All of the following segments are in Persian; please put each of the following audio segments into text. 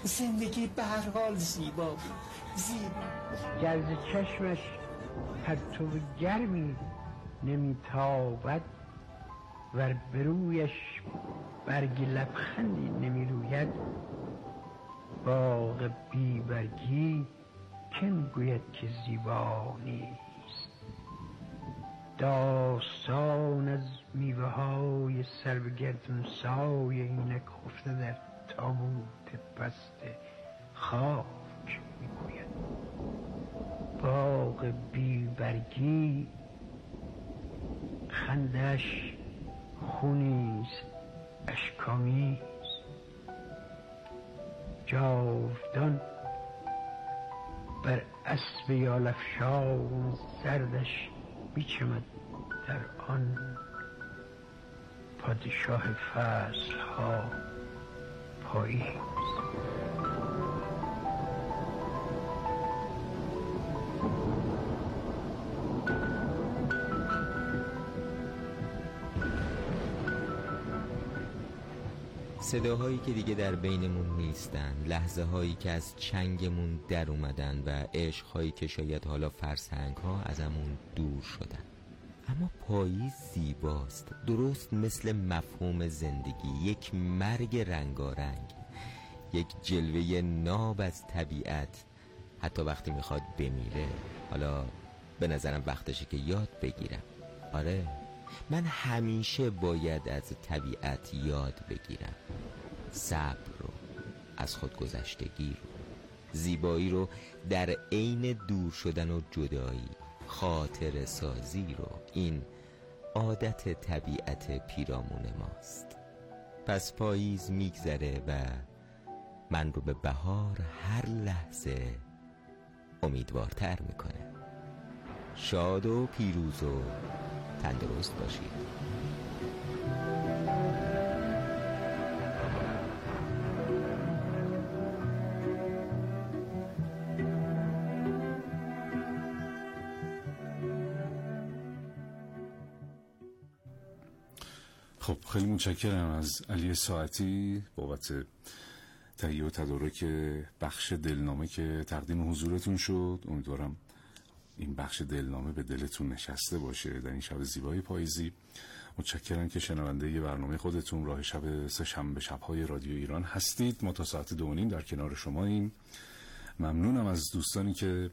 زندگی به هر حال زیبا بود، زیبا. گرز چشمش پرتو گرمی نمیتابد، ور برویش برگ لبخندی نمیروید. باغ بی برگی که میگوید که زیبا نیست. داستان از میوه های سر به گردون سای اینک خفته در تابوت پست خاک میگوید. باغ بی برگی خندش خونیست اشکامیز، جاودان بر اسب یالافشان زردش میچمد در آن پادشاه فصل ها پاییز. صداهایی که دیگه در بینمون نیستن، لحظه هایی که از چنگمون در اومدن و عشق هایی که شاید حالا فرسنگ ها ازمون دور شدن. اما پاییز زیباست، درست مثل مفهوم زندگی، یک مرگ رنگارنگ، یک جلوه ناب از طبیعت. حتی وقتی میخواد بمیره، حالا به نظرم وقتشه که یاد بگیرم. آره، من همیشه باید از طبیعت یاد بگیرم، صبر رو، از خودگذشتگی رو، زیبایی رو در عین دور شدن و جدایی، خاطر سازی رو. این عادت طبیعت پیرامون ماست. پس پاییز میگذره و من رو به بهار هر لحظه امیدوارتر میکنه. شاد و پیروز و تندرست باشید. خب خیلی متشکرم از علی ساعتی بابت تهیه و تدارک بخش دلنامه که تقدیم حضورتون شد. امیدوارم این بخش دلنامه به دلتون نشسته باشه در این شب زیبای پاییزی. متشکرم که شنونده برنامه خودتون راه شب سه‌شنبه شب‌های رادیو ایران هستید. ما تا ساعت 2:30 در کنار شماییم. ممنونم از دوستانی که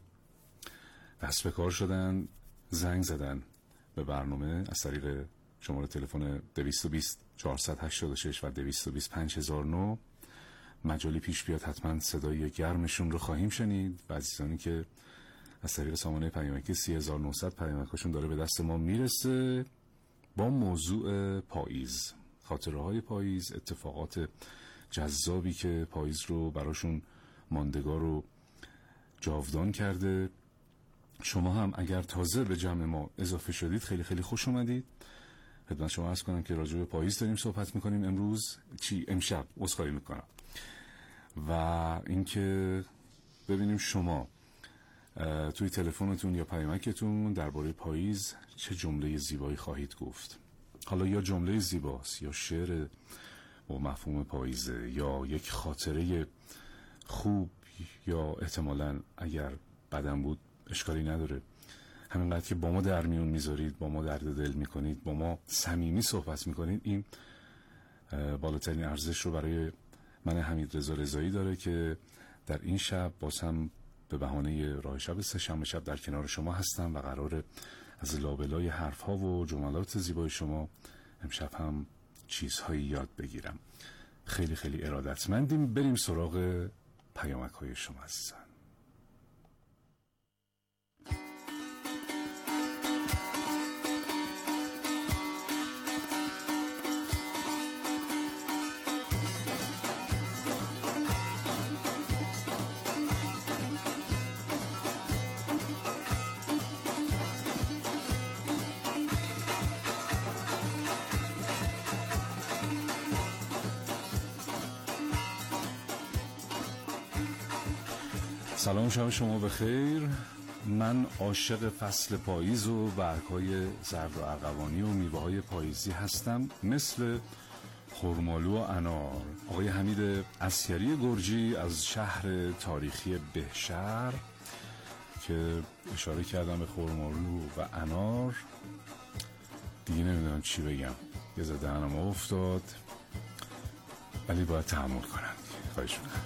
دست به کار شدن، زنگ زدن به برنامه از طریق شماره تلفن 220 486 و 220 5009. مجالی پیش بیاد حتما صدای گرمشون رو خواهیم شنید و عزیزانی که از طریق سامانه پیامکی 3900 پیامکاشون داره به دست ما میرسه با موضوع پاییز، خاطره های پاییز، اتفاقات جذابی که پاییز رو براشون ماندگار و جاودان کرده. شما هم اگر تازه به جمع ما اضافه شدید خیلی خیلی خوش اومدید. خدمت شما عرض کنم که راجع به پاییز داریم صحبت میکنیم امشب عذرخواهی میکنم. و اینکه ببینیم شما توی تلفنتون یا پیامکتون درباره پاییز چه جمله زیبایی خواهید گفت. حالا یا جمله زیباست یا شعر با مفهوم پاییزه یا یک خاطره خوب یا احتمالاً اگر بدم بود اشکالی نداره. همینقدر که با ما در میون میذارید، با ما درد دل میکنید، با ما صمیمی صحبت میکنید، این بالاترین ارزش رو برای من حمیدرضا رضایی داره که در این شب باز هم به بهانه راه شب سه‌شنبه شب در کنار شما هستم و قراره از لابلای حرفها و جملات زیبای شما امشب هم چیزهایی یاد بگیرم. خیلی خیلی ارادتمندیم. بریم سراغ پیامک های شما عزیزان. سلام، شب شما بخیر. من عاشق فصل پاییز و برگ‌های زرد و ارغوانی و میوه‌های پاییزی هستم. مثل خرمالو و انار. آقای حمید عسکری گرجی از شهر تاریخی بهشهر که اشاره کردم به خرمالو و انار، دیگه نمیدونم چی بگم، یه زده دهنم افتاد، ولی باید تحمل کنم. خواهش میکنم.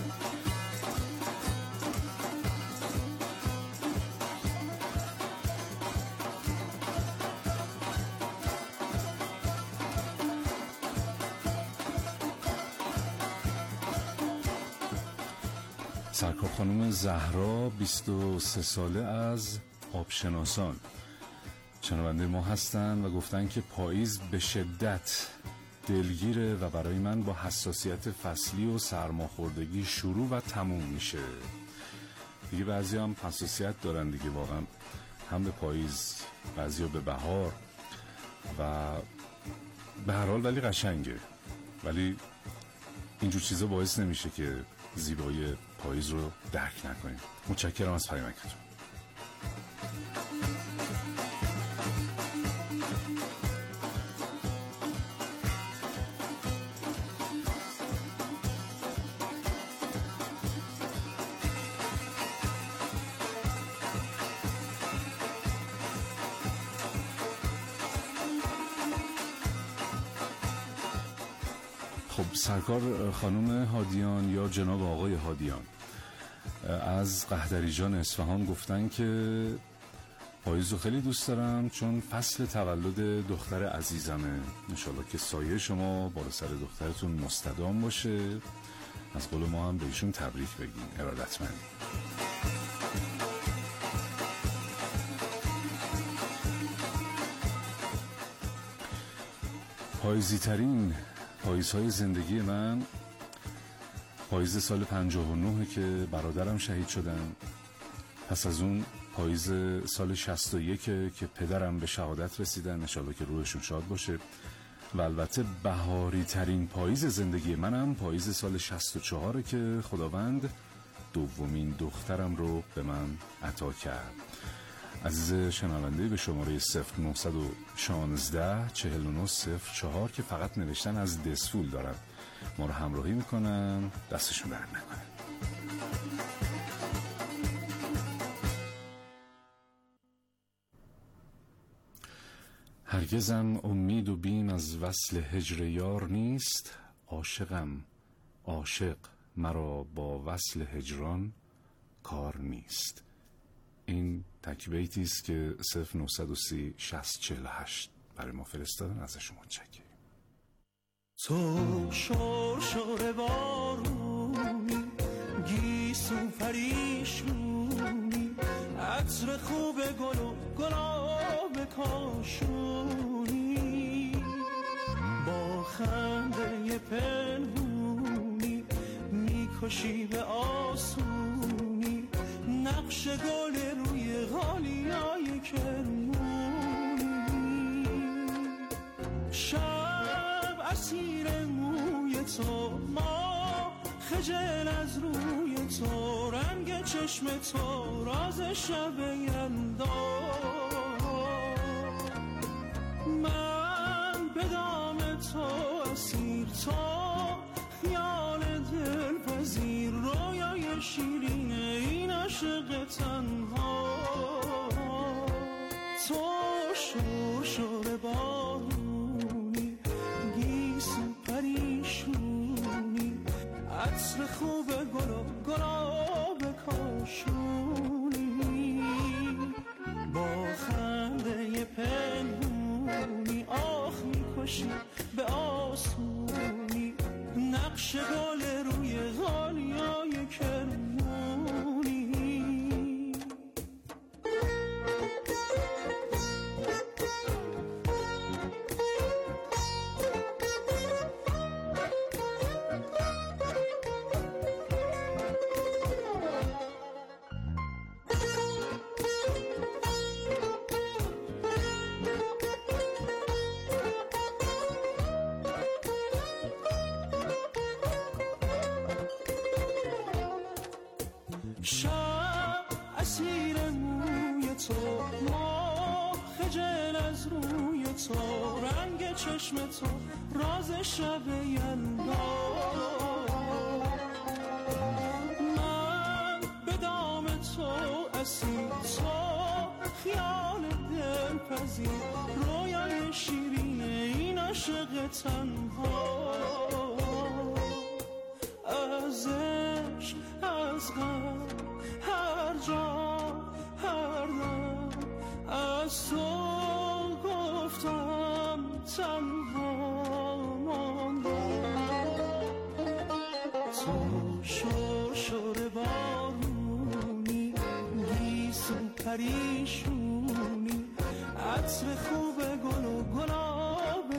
سرکار خانم زهرا 23 ساله از آبشناسان شنونده ما هستن و گفتن که پاییز به شدت دلگیره و برای من با حساسیت فصلی و سرماخوردگی شروع و تموم میشه. دیگه بعضی هم حساسیت دارن دیگه، واقعا هم به پاییز، بعضی ها به بهار و به هر حال ولی قشنگه، ولی اینجور چیزا باعث نمیشه که زیبایی پاییز رو درک نکنیم. متشکرم از پیامکتون. خب سرکار خانم هادیان یا جناب آقای هادیان از قهدریجان اصفهان گفتن که پاییز رو خیلی دوست دارم چون فصل تولد دختر عزیزمه. انشالله که سایه شما بالا سر دخترتون مستدام باشه. از قول ما هم بهشون تبریک بگیم. ارادتمندی. پاییزی ترین پاییزهای زندگی من پاییز سال 59 که برادرم شهید شدن. پس از اون پاییز سال 61 که پدرم به شهادت رسیدن، انشالله که روحشون شاد باشه. و البته بهاری ترین پاییز زندگی منم پاییز سال 64 که خداوند دومین دخترم رو به من عطا کرد. عزیز شنونده به شماره 0916 4904 که فقط نوشتن از دسفول دارن ما رو همراهی میکنن، دستشون درد نکنه. هرگزم امید و بیم از وصل هجر یار نیست. عاشقم عاشق مرا با وصل هجران کار نیست. این تک بیتی است که 0930 6048 برای ما فرستادن. ازشون متشکرم. تو شور بارونی، گیسو پریشونی، عطر خوب گل و گلاب کاشونی، با خنده پنهونی میکشی به آسونی، نقش گل روی غالیای کرمونی، شب اسیر موی تو، ما خجل از روی تو، رنگ چشم تو راز شب یلدا، من به دام تو اسیر، تو خیال دل پذیر، رویای شیرین این عاشق تنها، تو شور بارونی، گیسو پریشونی، عطر خوب گل و گلاب کاشونی، با خنده پنهونی آخ میکشی به آسونی، نقش گل روی غالیای کرمونی. شب اسیر موی تو، ما خجل از روی تو، رنگ چشم تو راز شب یلدا. من به دام تو اسیر، تو خیال دل پذیر، رویای شیرین این عاشق تنها. از عشق، از غم، هر جا هر دم از تو گفتم تنها ماندم. تو شور بارونی، گیسو پریشونی، عطر خوب گل و گلاب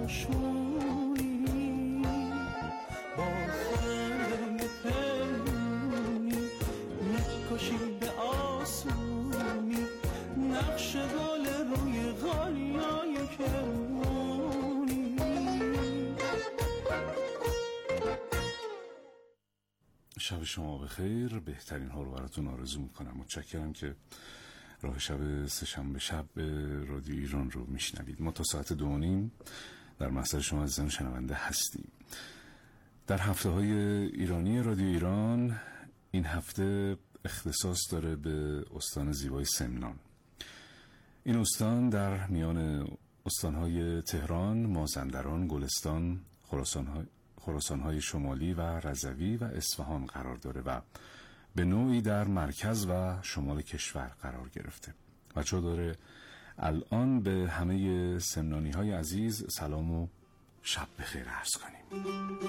کاشونی، با خنده پنهونی میکشی به آسونی، نقش گل روی غالیای کرمونی. شب شما بخیر، بهترین ها رو براتون آرزو میکنم. متشکرم که راه شب سه‌شنبه شب رادیو ایران رو میشنوید. ما تا ساعت 2:30 در محضر شما عزیزان شنونده هستیم. در هفته های ایرانی رادیو ایران این هفته اختصاص داره به استان زیبای سمنان. این استان در میان استانهای تهران، مازندران، گلستان، خراسان‌های شمالی و رضوی و اصفهان قرار داره و به نوعی در مرکز و شمال کشور قرار گرفته. بچه‌ها داره الان به همه سمنانی‌های عزیز سلام و شب بخیر عرض کنیم.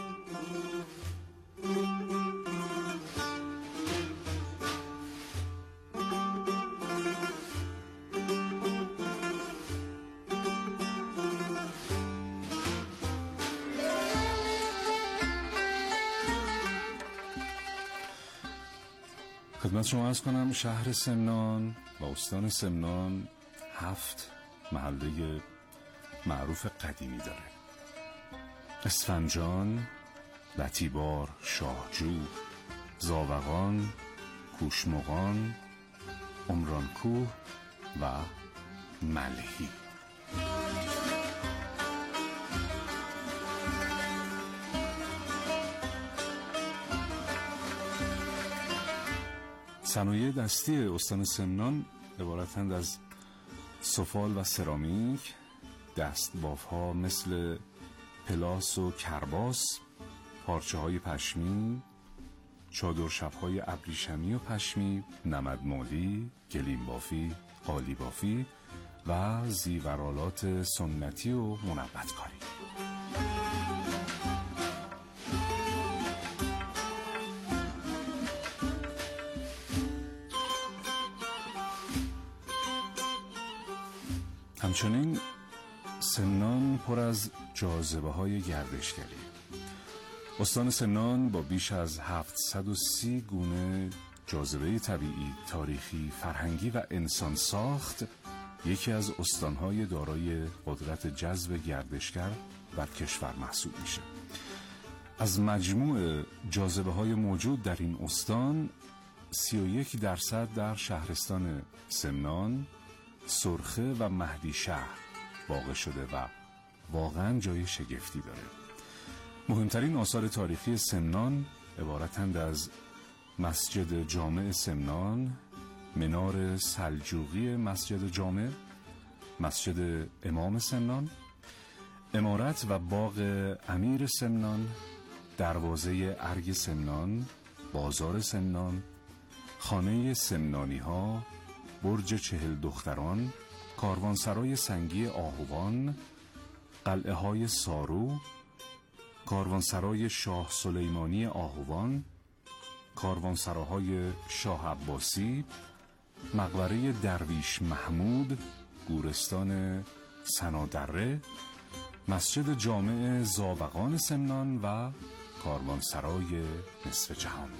خدمت شما عرض کنم شهر سمنان و استان سمنان 7 محله معروف قدیمی داره: اسفنجان، لطیبار، شاهجو، زاوقان، کوشمقان، عمرانکوه و ملهی. صنایع دستی استان سمنان عبارتند از سفال و سرامیک، دستباف‌ها مثل پلاس و کرباس، پارچه‌های پشمی، چادرشب‌های ابریشمی و پشمی، نمدمالی، گلیم بافی، قالی بافی و زیورالات سنتی و منبت‌کاری. همچنین سمنان پر از جاذبه‌های گردشگری. استان سمنان با بیش از 730 گونه جاذبه طبیعی، تاریخی، فرهنگی و انسان ساخت یکی از استان‌های دارای قدرت جذب گردشگر در کشور محسوب میشه. از مجموع جاذبه‌های موجود در این استان 31% در شهرستان سمنان، سرخه و مهدی شهر واقع شده و واقعا جای شگفتی داره. مهمترین آثار تاریخی سمنان عبارتند از مسجد جامع سمنان، منار سلجوقی مسجد جامع، مسجد امام سمنان، عمارت و باغ امیر سمنان، دروازه ارگ سمنان، بازار سمنان، خانه سمنانی ها، برج 40 دختران، کاروانسرای سنگی آهوان، قلعه های سارو، کاروانسرای شاه سلیمانی آهوان، کاروانسراهای شاه عباسی، مقبره درویش محمود، گورستان سنادره، مسجد جامع زاوقان سمنان و کاروانسرای نصف جهان.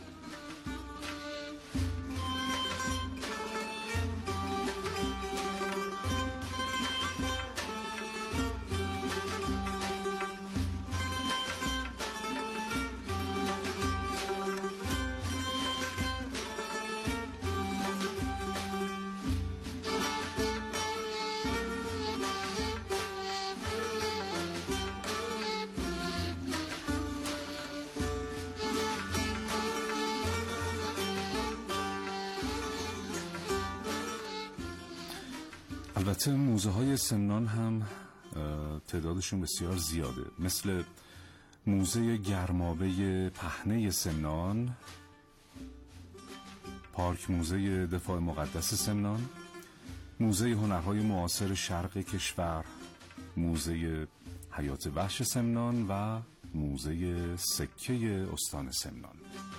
البته موزه های سمنان هم تعدادشون بسیار زیاده، مثل موزه گرمابه پهنه سمنان، پارک موزه دفاع مقدس سمنان، موزه هنرهای معاصر شرق کشور، موزه حیات وحش سمنان و موزه سکه استان سمنان.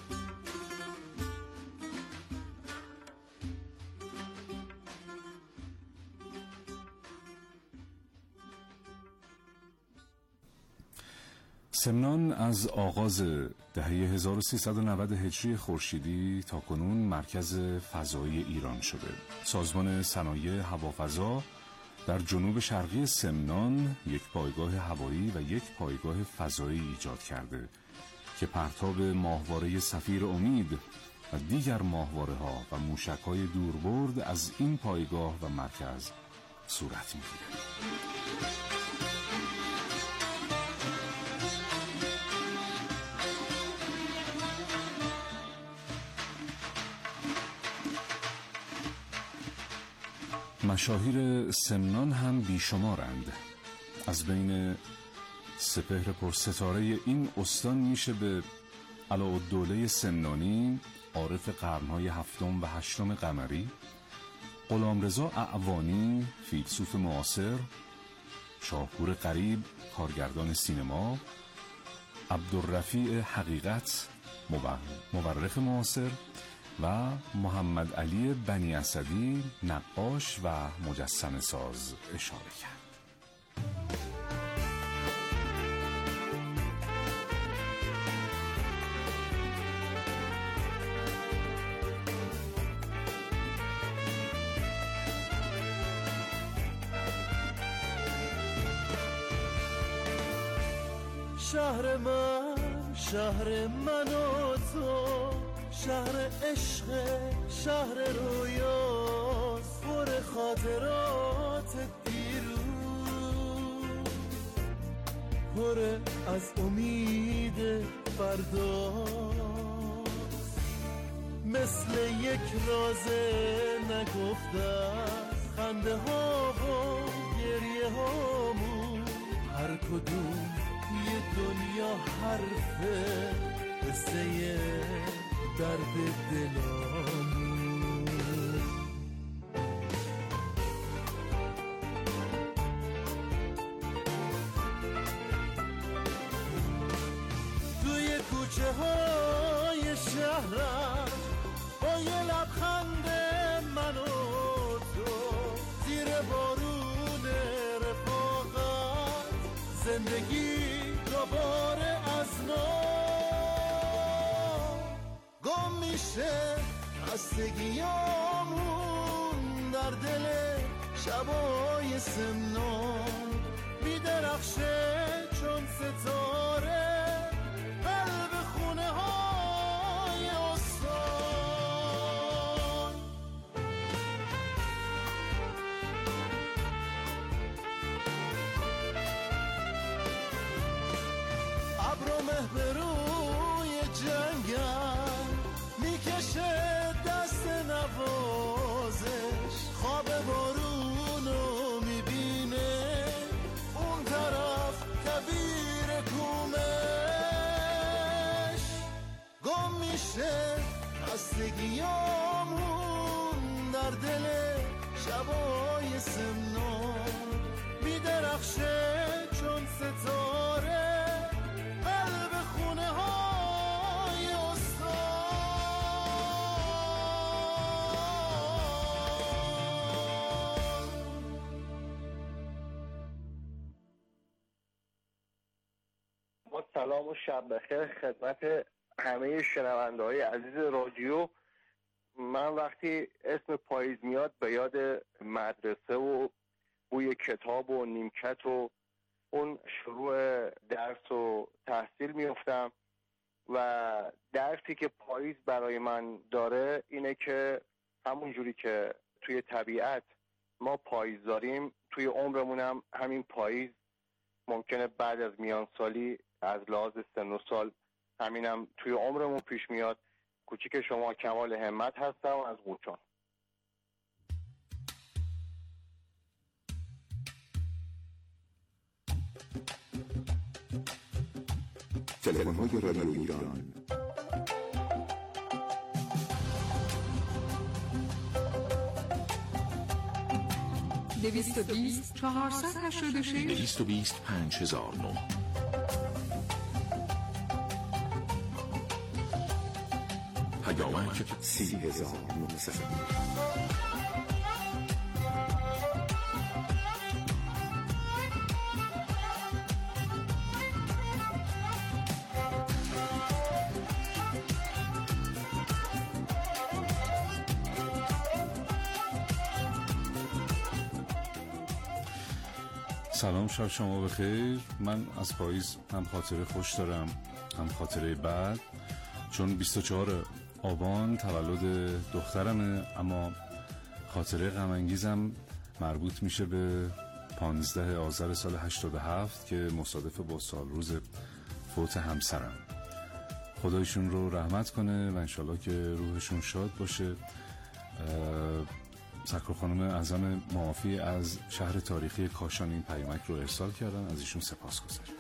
سمنان از آغاز دهه 1390 هجری خورشیدی تا کنون مرکز فضایی ایران شده. سازمان صنایع هوافضا در جنوب شرقی سمنان یک پایگاه هوایی و یک پایگاه فضایی ایجاد کرده که پرتاب ماهواره سفیر امید و دیگر ماهواره ها و موشک های دوربرد از این پایگاه و مرکز صورت می‌گیرد. مشاهیر سمنان هم بیشمارند. از بین سپهر پرستاره این استان میشه به علاءالدوله سمنانی، عارف قرنهای هفتم و هشتم قمری، غلامرضا اعوانی، فیلسوف معاصر، شاهپور غریب، کارگردان سینما، عبدالرفیع حقیقت، مورخ معاصر و محمد علی بنی اسدی، نقاش و مجسمه ساز اشاره کرد. شهر من و تو، شهر عشق، شهر رویاست، پر خاطرات دیروز، پر از امید فرداست، مثل یک راز نگفته خنده ها و گریه هامون، هر کدوم یه دنیا حرفه، قصه درد دلامون. توی کوچه های شهرم با یه لبخند من و تو، زیر بارون رفاقت زندگی دوباره از نو گم میشه، خستگیامون در دل شبای سمنان میدرخشه چون ستاره قلب خونه های استان. ابر و مه به روی جنگل میکشه دست نوازش، خواب بارونو میبینه اون طرف کویر کومش، گم میشه خستگیامون در دل شبای سمنان میدرخشه چون ستاره قلب خونه های استان. با سلام و شب بخیر خدمت همه شنونده‌های عزیز رادیو. من وقتی اسم پاییز میاد به یاد مدرسه و بوی کتاب و نیمکت و اون شروع درس و تحصیل میفتم و درسی که پاییز برای من داره اینه که همون جوری که توی طبیعت ما پاییز داریم، توی عمرمونم همین پاییز ممکنه بعد از میانسالی از لحاظ سن و سال همینم توی عمرمون پیش میاد. کوچیک شما کمال همت هستم از قوچان. تلفن‌های رادیو ایران. دویست 486 220 5009. پیامک 30900. سلام، شب شما بخیر. من از پاییز هم خاطره خوش دارم هم خاطره بد، چون 24 آبان تولد دخترمه، اما خاطره غم انگیزم مربوط میشه به 15 آذر سال 87 که مصادف با سال روز فوت همسرم. خدایشون رو رحمت کنه و انشالله که روحشون شاد باشه. سکر خانم اعظم معافی از شهر تاریخی کاشان این پیامک رو ارسال کردن، از ایشون سپاسگزارم.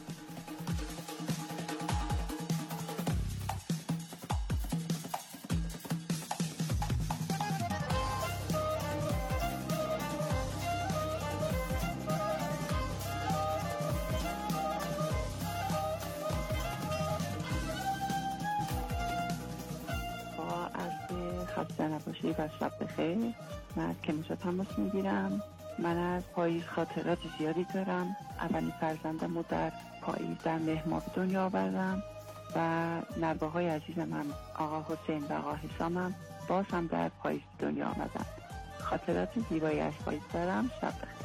خسته نباشی و شب بخیر. من از کنیشا تماس میگیرم. من از پاییز خاطرات زیادی دارم. اولین فرزندم رو در پاییز در مهماه دنیا آوردم و نوه‌های عزیزم هم آقا حسین و آقا حسام هم باز هم در پاییز دنیا آمدن. خاطرات زیبایی از پاییز دارم. شب بخیر.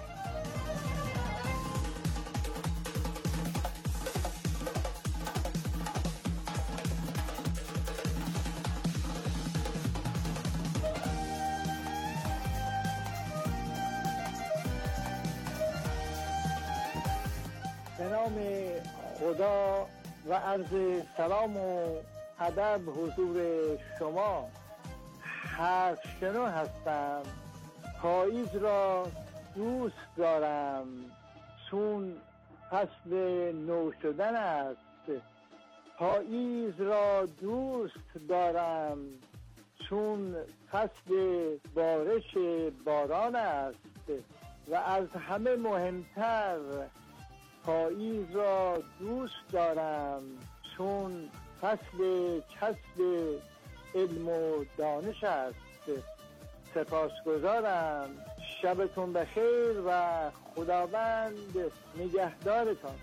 به نام خدا و عرض سلام و ادب حضور شما. حرفشنو هستم. پاییز را دوست دارم چون فصل نو شدن است. پاییز را دوست دارم چون فصل بارش باران است و از همه مهمتر پاییز را دوست دارم چون فصل کسب علم و دانش است. سپاسگزارم. شبتون بخیر و خداوند نگهدارتان.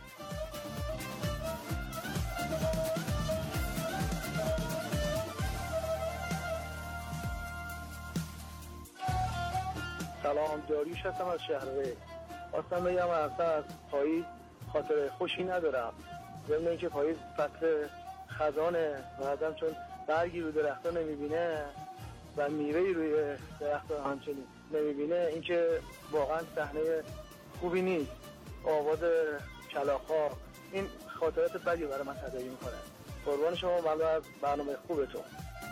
سلام، داریوش هستم از شهرهای. خواستم بگم اصلا از پاییز خاطر خوشی ندارم. ضمن اینکه پاییز فصل خزانه و آدم چون برگی رو درخت‌ها نمیبینه و میوه‌ای روی درخت‌ها همچنین نمیبینه، اینکه واقعا صحنه خوبی نیست. آواز کلاغ‌ها این خاطرات بدی برای من تداعی میکنه. قربان شما، ممنون از برنامه خوبتون.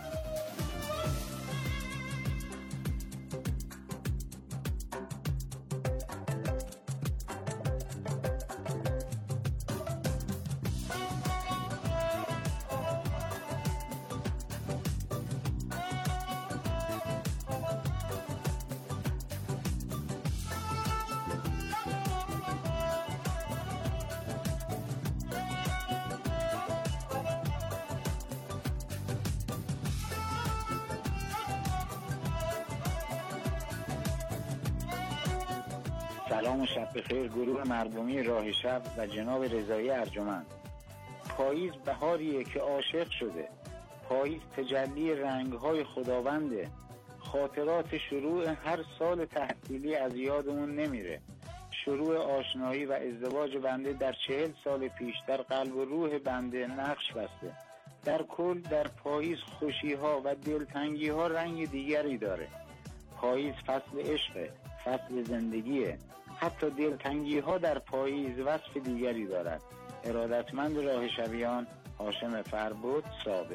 سلام و شب بخیر گروه مردمی راه شب و جناب رضایی ارجمند. پاییز بهاریه که عاشق شده. پاییز تجلی رنگ‌های خداونده. خاطرات شروع هر سال تحصیلی از یادمون نمیره. شروع آشنایی و ازدواج بنده در 40 سال پیش در قلب و روح بنده نقش بسته. در کل در پاییز خوشی‌ها و دلتنگی‌ها رنگ دیگری داره. پاییز فصل عشقه، فصل زندگیه. حتی دلتنگی‌ها در پاییز وصف دیگری دارد. ارادتمند راه شبیان، هاشم فربود، صابه.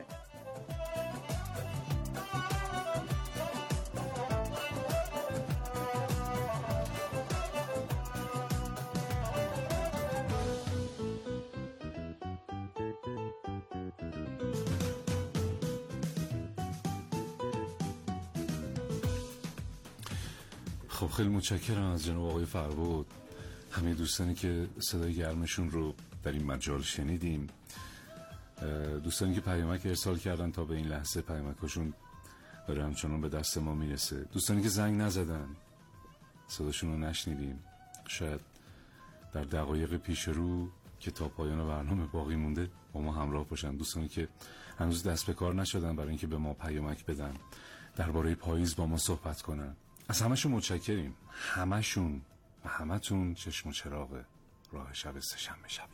خب خیلی متشکرم از جناب آقای فربود، همه دوستانی که صدای گرمشون رو در این مجال شنیدیم، دوستانی که پیامک ارسال کردن تا به این لحظه پیامکاشون داره همچنان به دست ما میرسه، دوستانی که زنگ نزدن صداشون رو نشنیدیم، شاید در دقایق پیش رو که تا پایان برنامه باقی مونده با ما همراه باشن، دوستانی که هنوز دست به کار نشدن برای اینکه به ما پیامک بدن، درباره پاییز با ما صحبت کنن، از همشون متشکریم. همشون و همتون چشم و چراغ راه شب سه‌شنبه شب.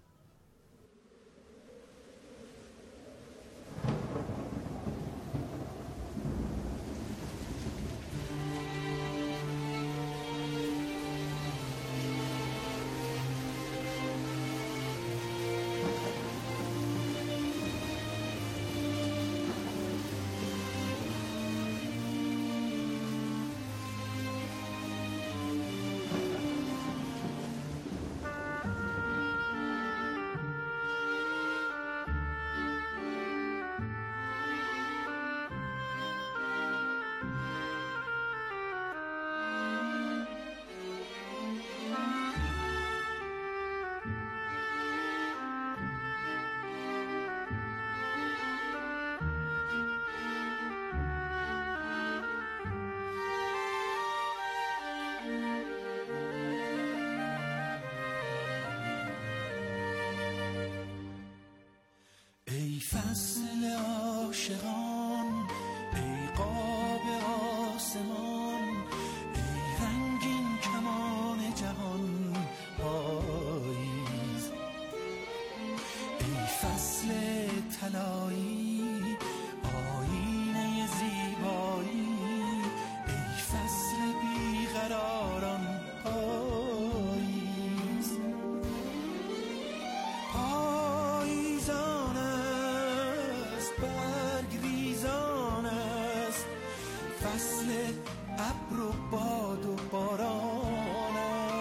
ای فصل عاشقان، ای قاب آسمان، ای رنگین کمان جهان پاییز، ای فصل طلایی آینه زیبایی، ای فصل بیقراران پاییز. پاییزان است، برگ ریزان است، فصل ابر و باد و باران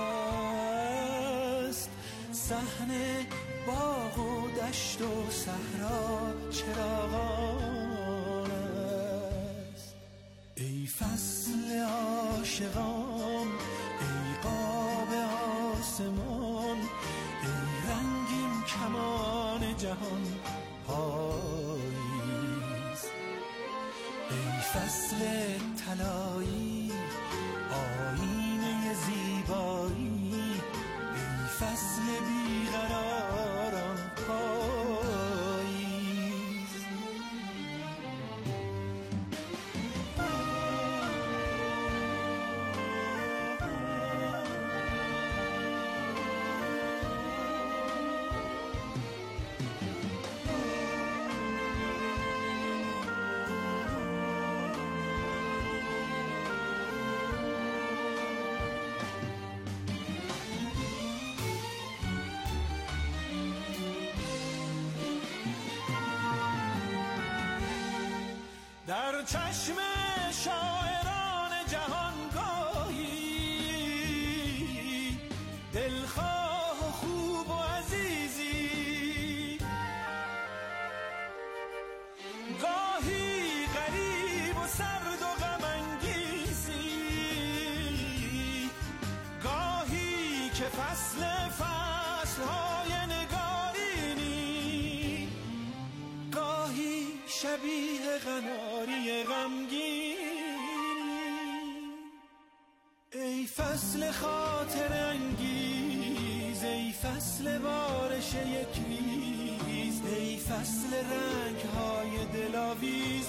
است، صحن باغ و دشت و صحرا چراغان است. ای فصل عاشقان، ای قاب آسمان، ای رنگین کمان جهان پاییز، ای فصل طلایی آینه زیبایی، ای فصل بیقراران پاییز. در چشم شاعران جهان گاهی دلخواه و خوب و عزیزی، گاهی غریب و سرد و غم انگیزی، گاهی که فصل فصلهای نگارینی، گاهی شبیه قناری غمگینی. ای فصل خاطر انگیز، ای فصل بارش یک ریز، ای فصل رنگ های دلاویز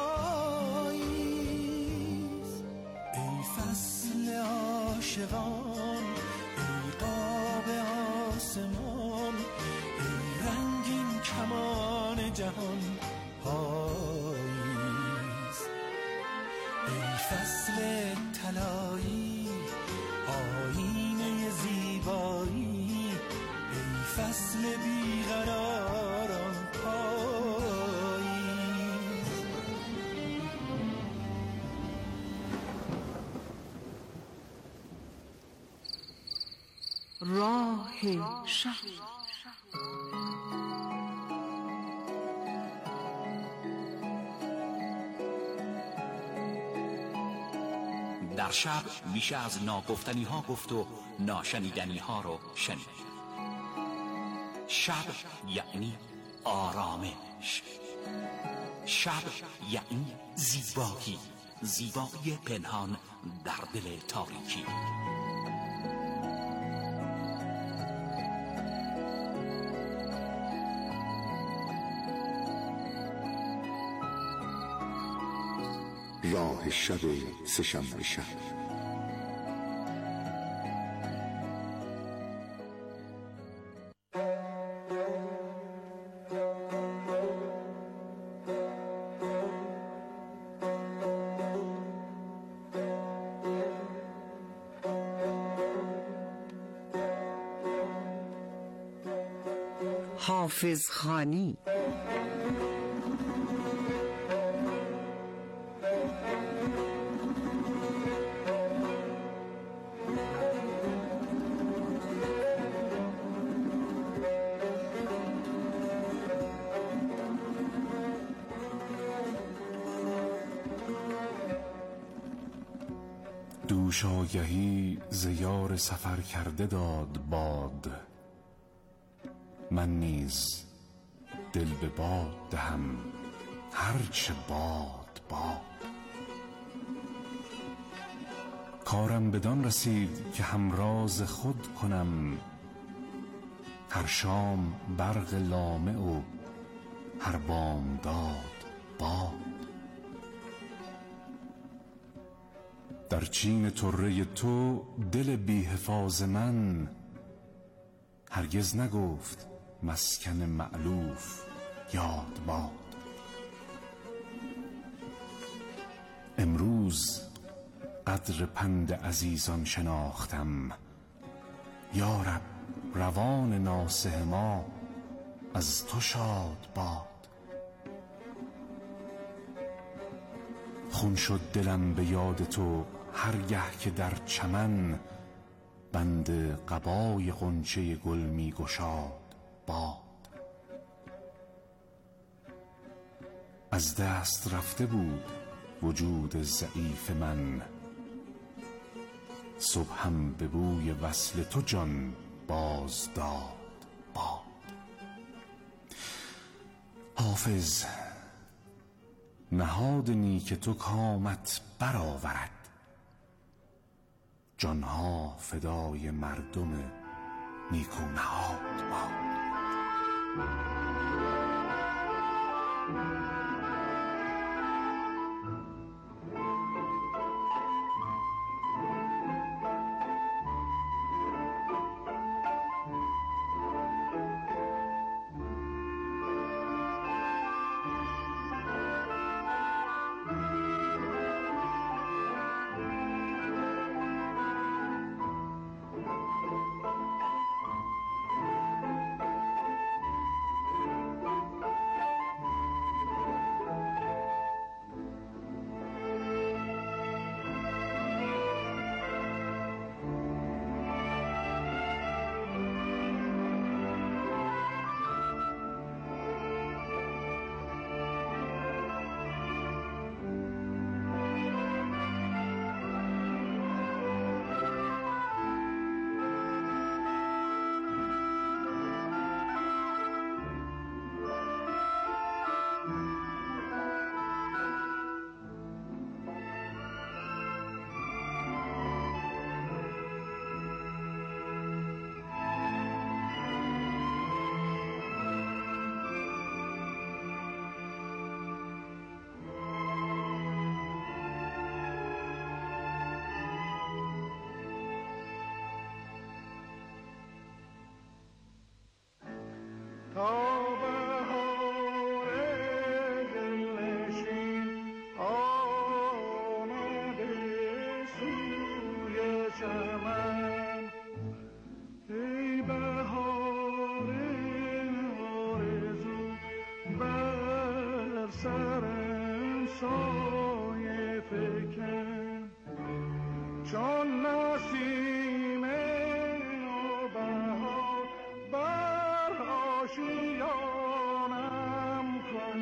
پاییز، ای فصل عاشقان، ای قاب آسمان، ای رنگین کمان جهان پاییز، ای فصل طلایی آینه زیبایی، ای فصل بیقراران پاییز. راه شب. در شب میشه از ناگفتنی ها گفت و ناشنیدنی ها رو شنید. شب یعنی آرامش. شب یعنی زیبایی، زیبایی پنهان در دل تاریکی. راه شب سه‌شنبه شب. حافظ خانی. دوش آگهی ز یار سفر کرده داد باد، من نیز دل به باد دهم هرچه باد باد. کارم بدان رسید که همراز خود کنم، هر شام برق لامع و هر بامداد باد. در چین طره تو دل بی حفاظ من، هرگز نگفت مسکن مألوف یاد باد. امروز قدر پند عزیزان شناختم، یارب روان ناصح ما از تو شاد باد. خون شد دلم به یاد تو هرگه که در چمن، بند قبای غنچه گل می گشاد باد. از دست رفته بود وجود ضعیف من، صبحم به بوی وصل تو جان باز داد باد. حافظ، نهاد نیک تو کامت برآورد، جانها فدای مردم نیکو نهاد باد.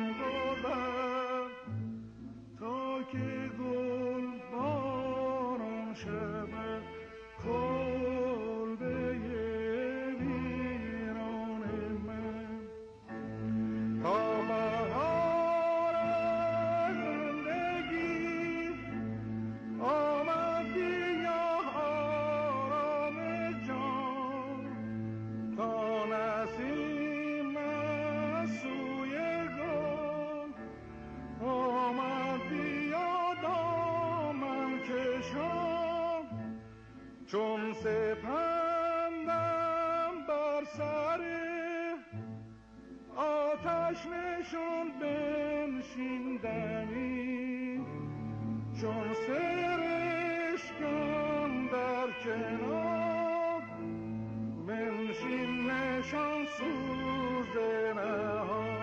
که گل بارد سپندم بر سر آتش نشون بنشیندنی، چون سرشکم در کنار بنشین نشان سوز نهان.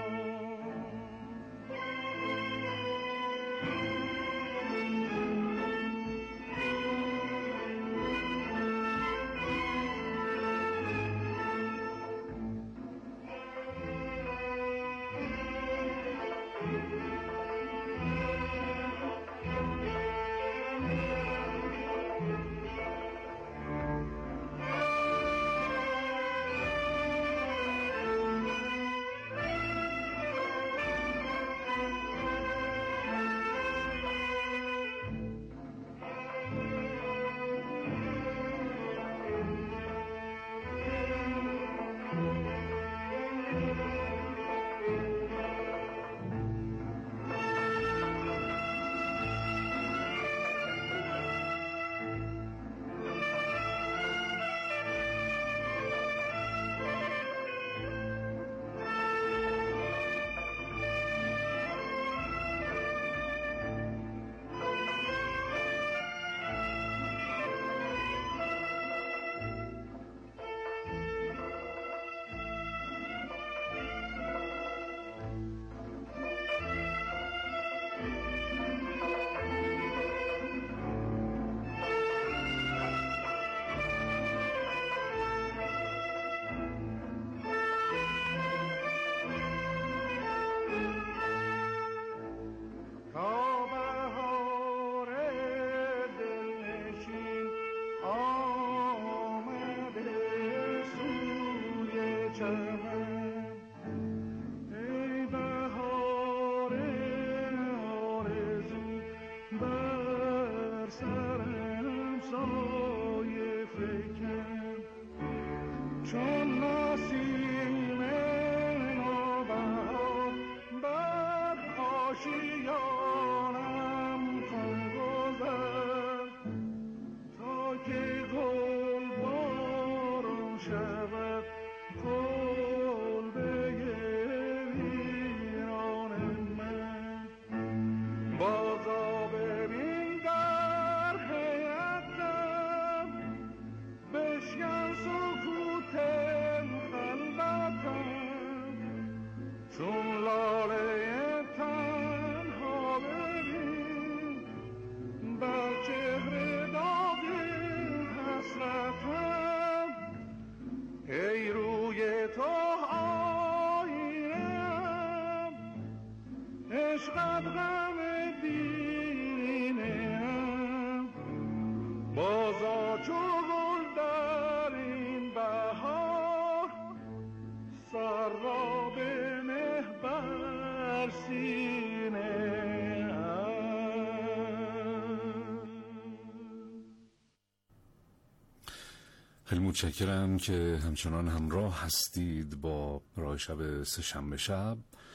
خیلی متشکرم که همچنان همراه هستید با راه شب سه‌شنبه شب،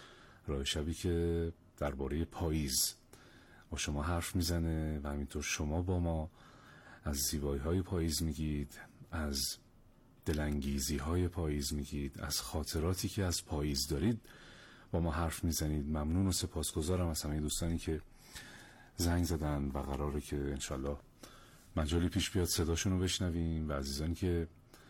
راه شبی که درباره پاییز با شما حرف میزنه و همینطور شما با ما از زیبایی‌های پاییز میگید، از دلانگیزی‌های پاییز میگید، از خاطراتی که از پاییز دارید با ما حرف میزنید. ممنون و سپاسگزارم از همه دوستانی که زنگ زدن و قراره که انشالله مجالی پیش بیاد صداشون رو بشنویم، و عزیزانی که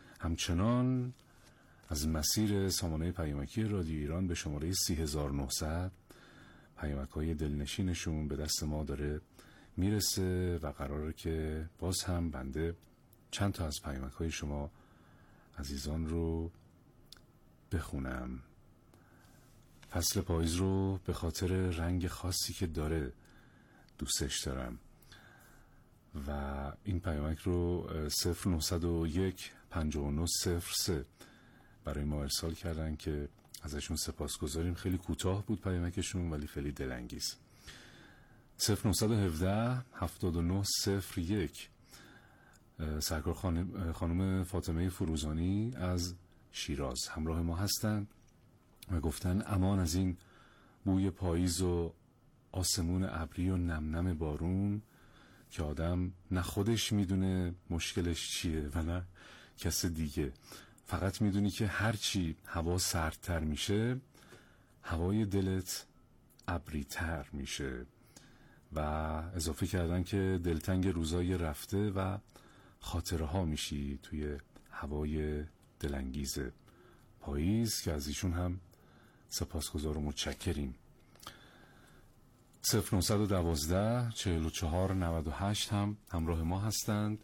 همچنان از مسیر سامانه پیامکی رادیو ایران به شماره 30900 پیامک‌های دلنشینشون به دست ما داره میرسه و قراره که باز هم بنده چند تا از پیامک‌های شما عزیزان رو بخونم. فصل پاییز رو به خاطر رنگ خاصی که داره دوستش دارم و این پیامک رو 0901 5903 برای ما ارسال کردن که ازشون سپاسگزاریم. خیلی کوتاه بود پیامکشون ولی خیلی دلانگیز. 0917 7901 سرکار خانم فاطمه فروزانی از شیراز همراه ما هستن و گفتن امان از این بوی پاییز و آسمون ابری و نم نم بارون، که آدم نه خودش میدونه مشکلش چیه و نه کس دیگه. فقط میدونی که هرچی هوا سردتر میشه هوای دلت ابری‌تر میشه. و اضافه کردن که دلتنگ روزای رفته و خاطره ها میشی توی هوای دلانگیز پاییز که از ایشون هم سپاسگزار و متشکریم. 0912 44 98 هم همراه ما هستند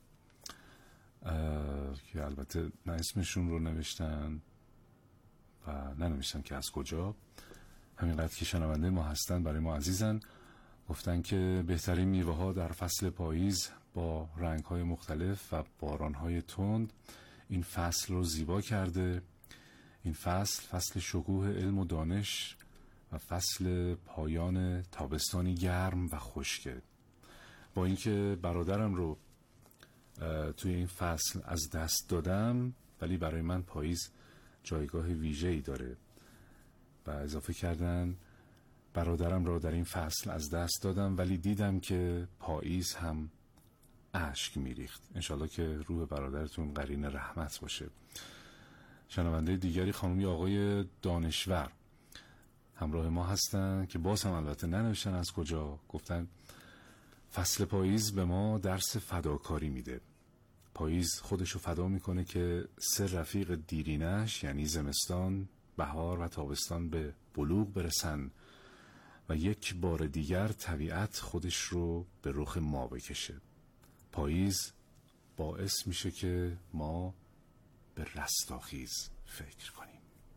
که البته نه اسمشون رو نوشتن و ننوشتن که از کجا. همینقدر که شنونده ما هستن برای ما عزیزن. گفتن که بهترین میوه ها در فصل پاییز با رنگ های مختلف و باران های تند این فصل رو زیبا کرده. این فصل شکوه علم و دانش و فصل پایان تابستانی گرم و خشکه. با اینکه برادرم رو توی این فصل از دست دادم ولی برای من پاییز جایگاه ویژه‌ای داره. و اضافه کردن برادرم را در این فصل از دست دادم ولی دیدم که پاییز هم اشک میریخت. انشالله که روح برادرتون قرین رحمت باشه. شنونده دیگری خانمی آقای دانشور همراه ما هستن که باز هم البته ننوشتن از کجا. گفتن فصل پاییز به ما درس فداکاری میده. پاییز خودشو فدا میکنه که سه رفیق دیرینش یعنی زمستان، بهار و تابستان به بلوغ برسن و یک بار دیگر طبیعت خودش رو به رخ ما بکشه. پاییز باعث میشه که ما به رستاخیز فکر کنیم.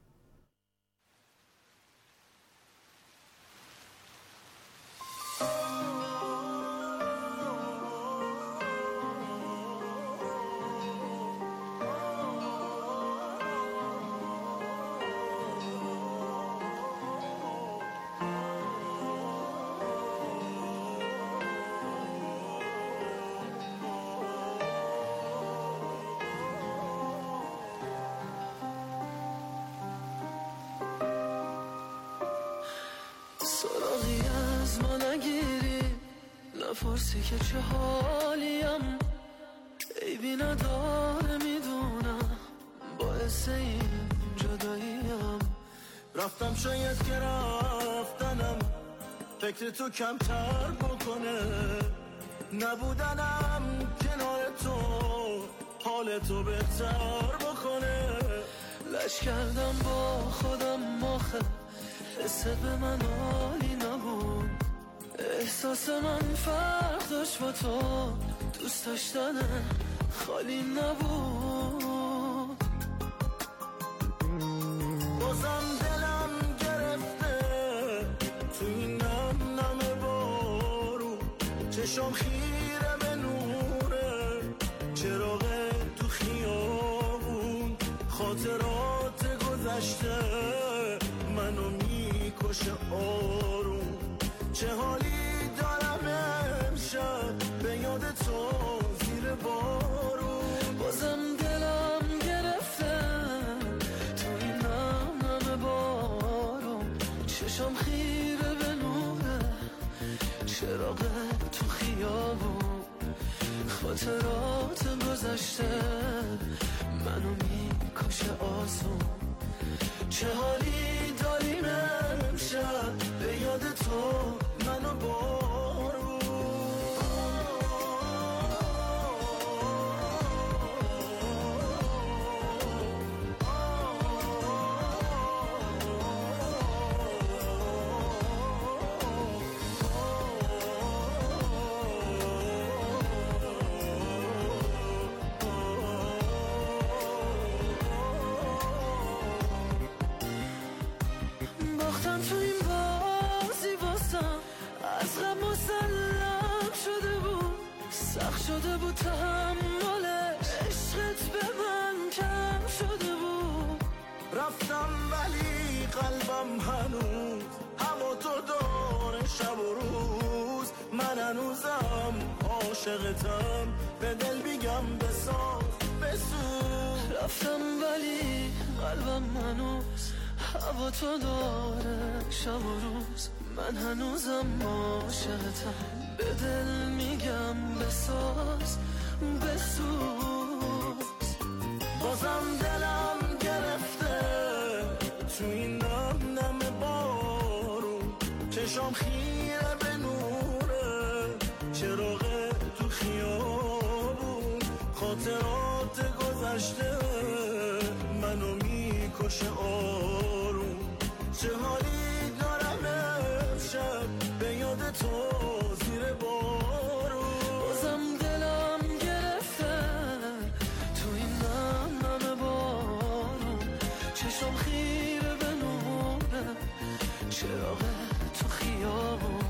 سراغی از ما نگیری نپرسی که چه حالیم، عیبی نداره میدونم باعث این جداییم. رفتم شاید که رفتنم فکر تو کمتر بکنه، نبودنم کنار تو حال تو بهتر بکنه. لش کردم با خودم آخه حس به من حالی نبود، احساس من فرق داشت با تو، دوست داشتن خالی نبود. بازم دلم گرفته تو این نم نم بارو، چشم خیره به نوره چراغ تو خیابون، خاطرات گذشته منو میکشه آروم. چه حالی دارم امشب به یاد تو زیر بارون. بازم دلم گرفته تو این نم نم بارون، چشم خیره به نوره چراغ تو خیابون، خاطرات گذشته منو میکشه آسون. چه حالی داریم امشب به یاد تو منو بارون. باختم تو این بازی واسم، از غم مسلم شده بود، سخت شده بود تحملش، عشقت به من کم شده بود. رفتم ولی قلبم هنوز هوا تو داره شب و روز، من هنوزم عاشقتم به دل میگم بساز بسوز. رفتم ولی قلبم هنوز هوا تو داره شب و روز، من هنوزم عاشقتم، به دل میگم بساز بسوز. بازم دلم گرفته تو این نم بارون، چشم خیره به نوره چراغ تو خیابون، خاطرات گذشته منو میکشه آروم. چه حالی دارم امشب به یاد تو زیر بارون. بازم دلم گرفته تو این نم بارون، چشم خیره به نوره چراغ تو خیابون،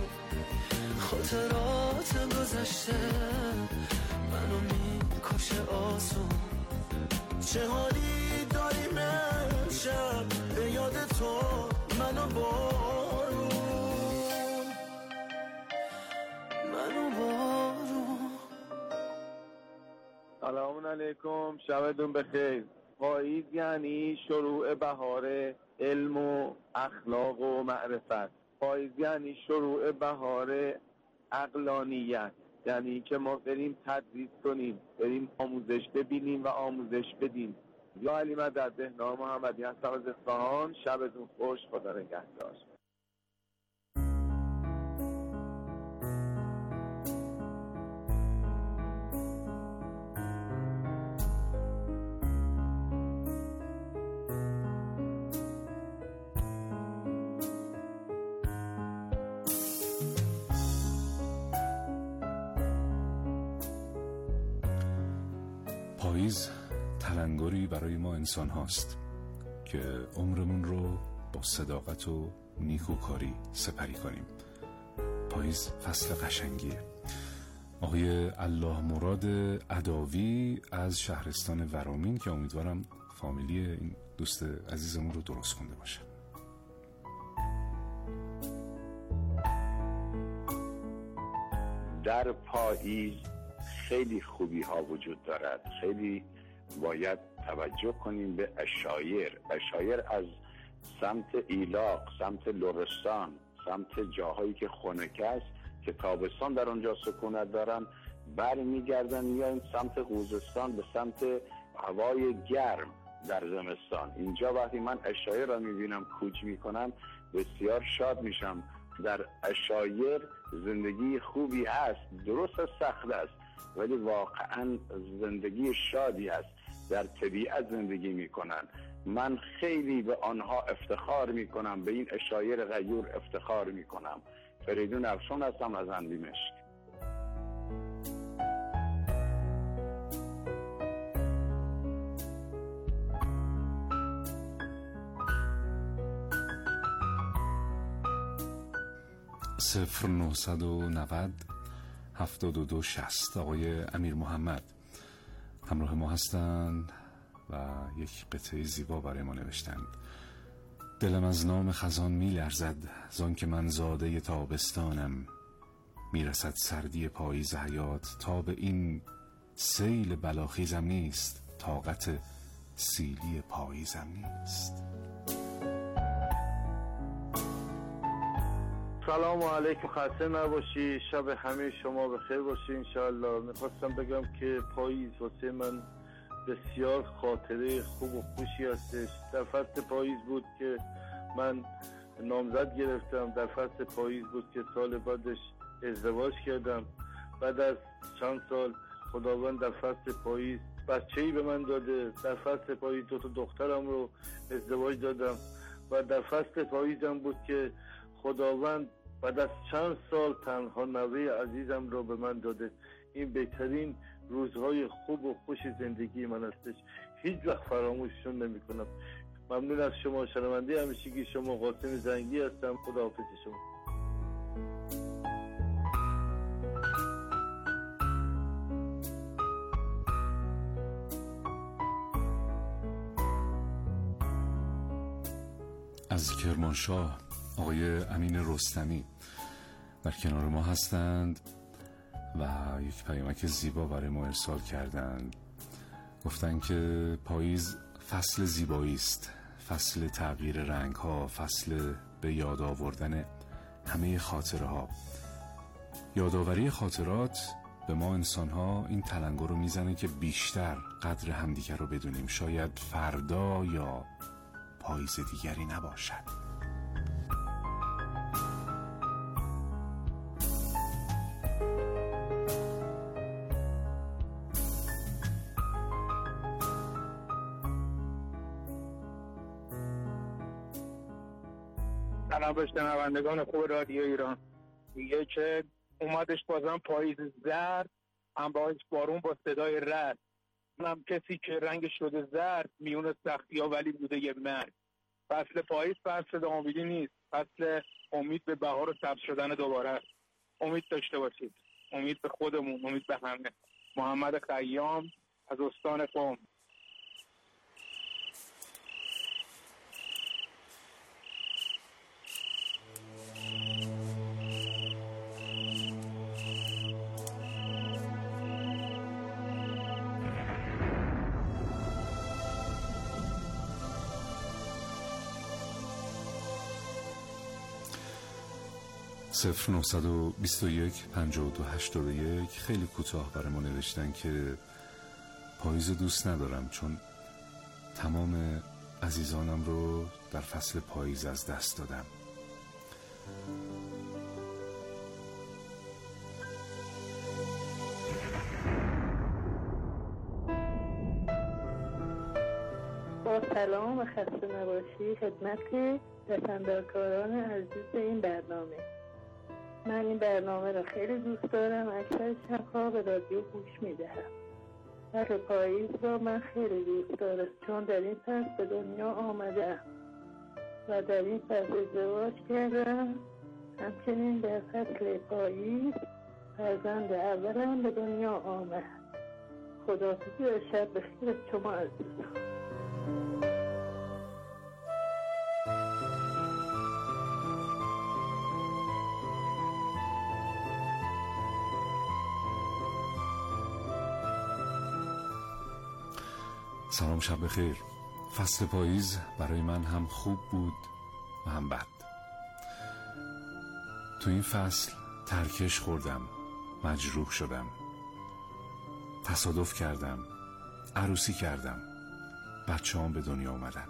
خاطرات گذشته منو میکشه آسون. چه حالی داریم امشب به یاد تو منو بارون، منو بارون. سلام علیکم، شبتون بخیر. پاییز یعنی شروع بهار علم و اخلاق و معرفت. پاییز یعنی شروع بهار عقلانیت، یعنی که ما بریم تدریس کنیم، بریم آموزش ببینیم و آموزش بدیم. یا علی مدد، بهنام محمدی هستم از اصفهان. شبتون خوش، خدا نگهدار. پاییز تلنگری برای ما انسان هاست که عمرمون رو با صداقت و نیکوکاری سپری کنیم. پاییز فصل قشنگیه. آقای الله مراد عداوی از شهرستان ورامین که امیدوارم فامیلی این دوست عزیزمون رو درست کنده باشه. در پاییز خیلی خوبی ها وجود دارد. خیلی باید توجه کنیم به عشایر از سمت ایلاق، سمت لرستان، سمت جاهایی که خنک است که تابستان در آنجا سکونت دارن، برمیگردن میایم سمت خوزستان به سمت هوای گرم در زمستان. اینجا وقتی من عشایر را میبینم کوچ میکنم بسیار شاد میشم. در عشایر زندگی خوبی هست، درست سخت است ولی واقعا زندگی شادی است. در طبیعت زندگی میکنن. من خیلی به آنها افتخار میکنم، به این عشایر غیور افتخار میکنم. فریدون افشون هستم از اندیمشک. صفر 990 72 60. آقای امیر محمد همراه ما هستند و یک قطعه زیبا برای ما نوشتند. دلم از نام خزان می لرزد، زان که من زاده تابستانم. میرسد سردی پاییز حیات، تا به این سیل بلاخیزم نیست، طاقت سیلی پاییزم نیست. سلام علیکم، خسته نباشی، شب همه شما بخیر باشی انشاءالله. میخواستم بگم که پاییز واسه من بسیار خاطره خوب و خوشی هستش. در فصل پاییز بود که من نامزد گرفتم، در فصل پاییز بود که سال بعدش ازدواج کردم. بعد از چند سال خداوند در فصل پاییز بچه‌ای به من داده. در فصل پاییز 2 دخترم رو ازدواج دادم و در فصل پاییزم بود که خداوند بعد از چند سال تنها نوه عزیزم رو به من داده. این بهترین روزهای خوب و خوش زندگی من هستش، هیچ وقت فراموششون نمی کنم. ممنون از شما، شنونده همیشگی شما. قاسم زنگی هستم، خداحافظ شما. از کرمانشاه آقای امین رستمی در کنار ما هستند و یک پیامک زیبا برای ما ارسال کردند. گفتن که پاییز فصل زیبایی است، فصل تغییر رنگ ها، فصل به یاد آوردن همه خاطره ها. یادآوری خاطرات به ما انسان ها این تلنگر رو میزنه که بیشتر قدر همدیگر رو بدونیم. شاید فردا یا پاییز دیگری نباشد. سلام به شنوندگان خوب رادیو ایران. میگه که اومدش بازم پاییز زرد، همراهش بارون با صدای رعد. اونم کسی که رنگ شده زرد، میون سختی‌ها ولی بوده یه مرد. فصل پاییز فصل امیدی نیست، فصل امید به بهار و سبز شدن دوباره است. امید داشته باشید، امید به خودمون، امید به همه. محمد خیام از استان قم. صفر 921 52 81 خیلی کوتاه برای ما نوشتن که پاییز دوست ندارم چون تمام عزیزانم رو در فصل پاییز از دست دادم. با سلام و خسته نباشی خدمت پسندرکاران عزیز این برنامه. من این برنامه را خیلی دوست دارم، اکثر شب‌ها به رادیو گوش میدهم. فصل پاییز را من خیلی دوست دارم چون در این فصل به دنیا آمدم و در این فصل ازدواج کردم. همچنین در فصل پاییز فرزند اولم به دنیا آمد. خداحافظی و شب بخیر از شما عزیزان. سلام، شب بخیر. فصل پاییز برای من هم خوب بود و هم بد. تو این فصل ترکش خوردم، مجروح شدم، تصادف کردم، عروسی کردم، بچه‌ام به دنیا اومدن.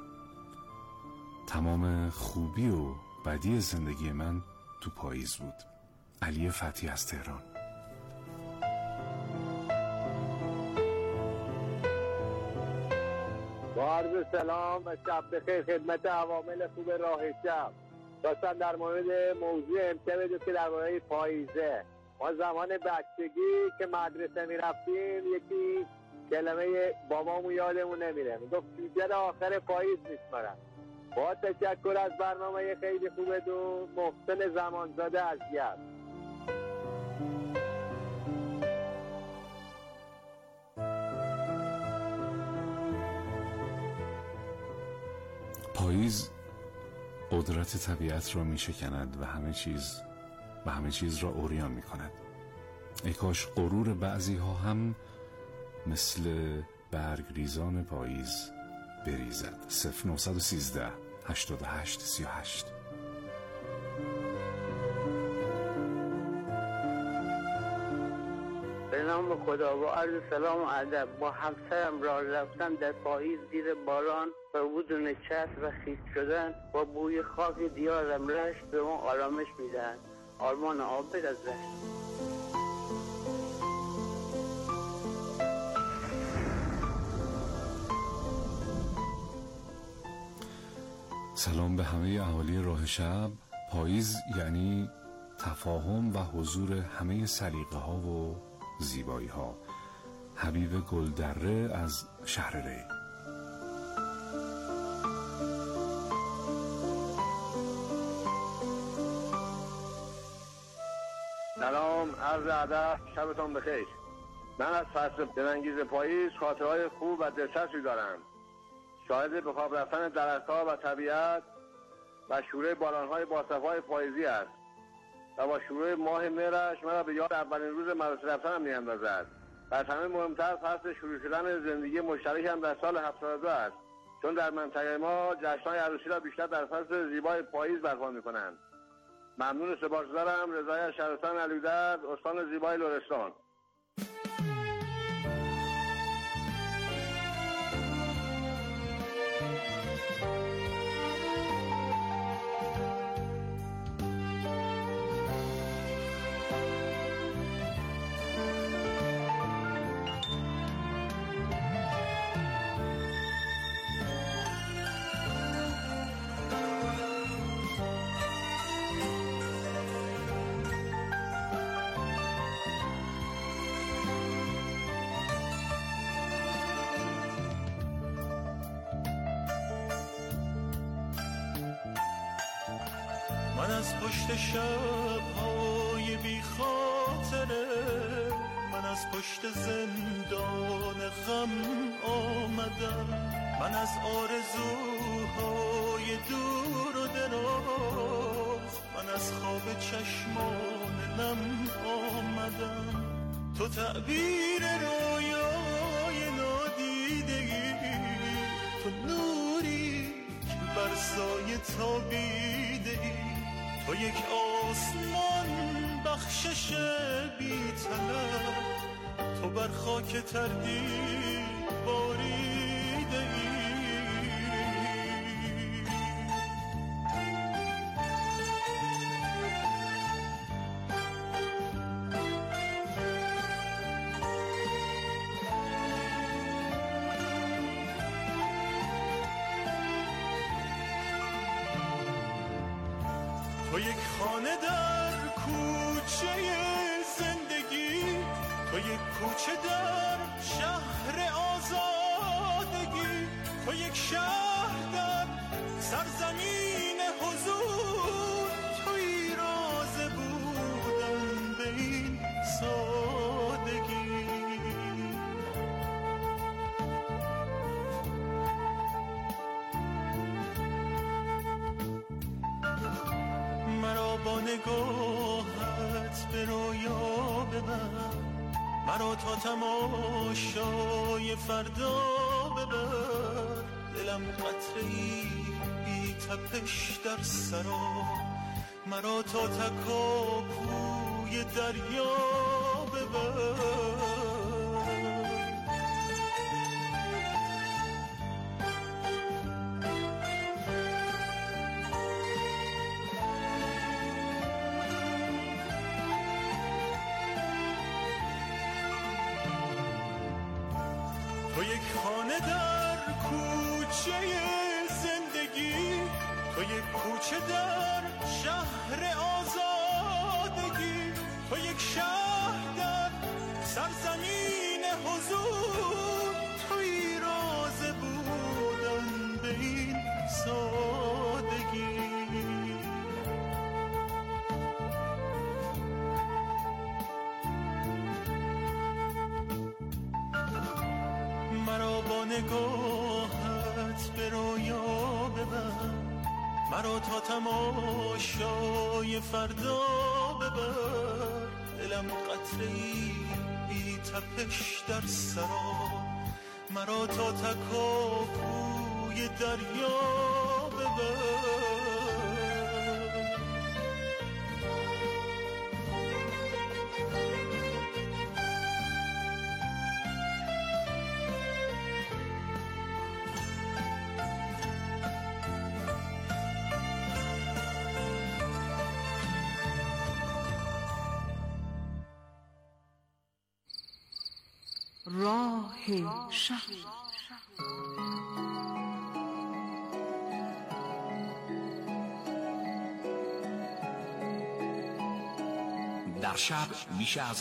تمام خوبی و بدی زندگی من تو پاییز بود. علی فتحی از تهران. با عرض سلام و شب بخیر خدمت عوامل خوب راه شب. داشتم در مورد موضوع امشب که در مورد پاییزه. ما زمان بچگی که مدرسه می رفتیم یکی کلمه بابامو یادمون نمیره، میگفت دیگر آخر پاییز میشمارم. با تشکر از برنامه خیلی خوبه دو محسن زمانزاده از یزد. پاییز قدرت طبیعت را می شکند و همه چیز را عریان می کند. ای کاش غرور بعضی ها هم مثل برگ ریزان پاییز بریزد. 0913 88 38. به نام خدا و عرض سلام و ادب. با همسرم راه رفتن در پاییز زیر باران و بدون چتر و خیس شدن با بوی خاک دیارم رشت به ما آرامش میدهد. آرمان عابد از رشت. سلام به همه اهالی راه شب. پاییز یعنی تفاهم و حضور همه سلیقه ها و زیبایی ها. حبیب گلدره از شهر ری. سلام، عرض ادب، شبتون بخیر. من از فصل دلانگیز پاییز خاطرهای خوب و دلچسبی دارم. شاهد به خواب رفتن درخت‌ها و طبیعت و شروع باران‌های باصفای پاییزی است و با شروع ماه مهرش مرا به یاد اولین روز مدرسه رفتنم می‌اندازد. و از همه مهمتر فصل شروع شدن زندگی مشترکم در سال 72 است. چون در منطقه ما جشن‌های عروسی را بیشتر در فصل زیبای پاییز برپا می‌کنند. ممنون سپاسگزارم. رضای شهرستان علیزاده، استان زیبای لرستان. من از پشت شب‌های بی خاطره، من از پشت زندان غم آمدم، من از آرزوهای دور و دراز، من از خواب چشمان نم آمدم. تو تعبیر رویای نادیدگی، تو نوری که بر سایه تابیده‌ای، تو یک آسمان بخشش بی طلب، تو بر خاک تردید باریده‌ای. تو یک خانه در کوچه زندگی، تو یک کوچه در شهر آزادگی، تو یک شهر در سرزمین حضور، توی راز بودن به این سادگی. مرا با نگاهت به رویا ببر، مرا تا تماشای فردا ببر. دلم قطره‌ای بی تپش در سرا، مرا تا تکاپوی دریا ببر. تو یک خانه در کوچه زندگی، تو یک کوچه در شهر آزادگی، تو یک شهر در سرزمین حضور، توی راز بودن به این سادگی. مرا با نگاهت به رویا ببر، مرا تا تماشای فردا ببر. دلم قطره‌ای بی تپش در سرا، مرا تا تکاپوی دریا ببر. راه شب. در شب میشه از